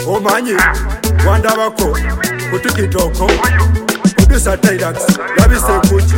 omanyi wandabako kutikitoko producer Tydax labise kuki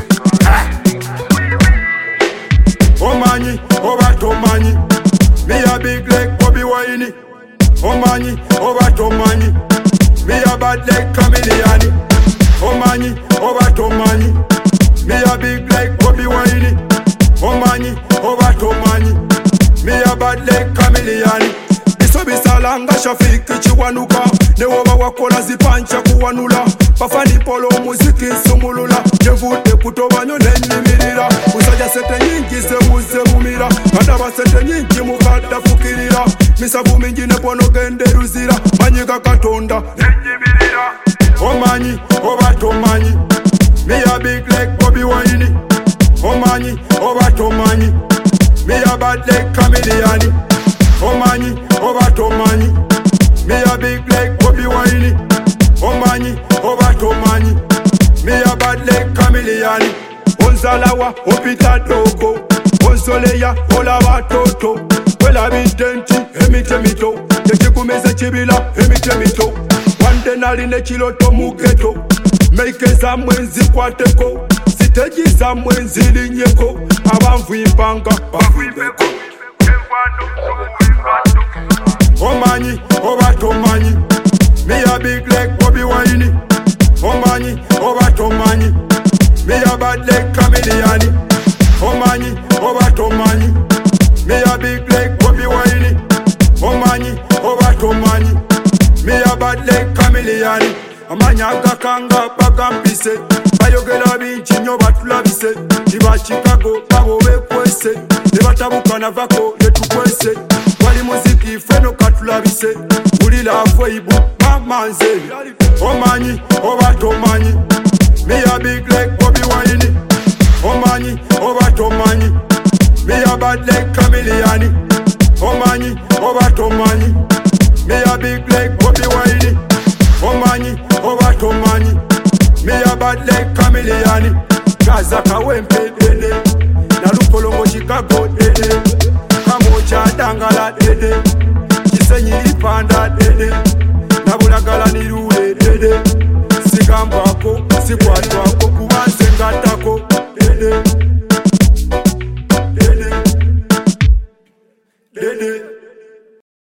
omanyi oba tomanyi me a big leg Bobby Wine omanyi oba tomanyi me a bad leg Chameleon omanyi oba tomanyi me a big leg Bobby Wine omanyi oba tomanyi me a bad leg Chameleon biso bisalanga Shafiki chiwanuka newoba wakola zipancha kuwanula bafani polo muziki nsumulula jevute kutobanyo nenyimirira musajja sente nyingi zemuze mumira kadaba sente nyingi mukadda fukirira misavu mingi nepono gende ruzira manyiga katonda nenyimirira omanyi oba tomanyi me a big leg Bobby Wine omanyi oba tomanyi me a bad leg Chameleon omanyi oba tomanyi me a big leg Bobby Wine omanyi oba tomanyi me a bad leg Chameleon onzalawa opita dogo onsoleya olaba toto wela bitenti emitemito tekikumeze kibila emitemito wande nali nekiloto mugeto meike za mwenzi kwateko siteji za mwenzi linyeko abanvu impanga bavuibeko omanyi oba tomanyi me a big leg Bobby Wine omanyi oba tomanyi me a bad leg Chameleon omanyi oba tomanyi me a big leg Bobby Wine omanyi oba tomanyi me a bad leg Chameleon amanya gakanga bagampise bayogera bingi nnyo batulabise tiba Chicago abo bekwese nebatabuka navako yetukwese wali muziki feno katulabise ulila afweibu mamanze omanyi oba tomanyi me a big leg Bobby Wine omanyi oba tomanyi me a bad leg Chameleon omanyi oba tomanyi me a big leg Bobby Wine omanyi oba tomanyi me a bad leg Chameleon Gaza kawempe dede nalupolongo Chicago dede kamocha dangala dede kisenyi ipanda dede nabulagala nirule dede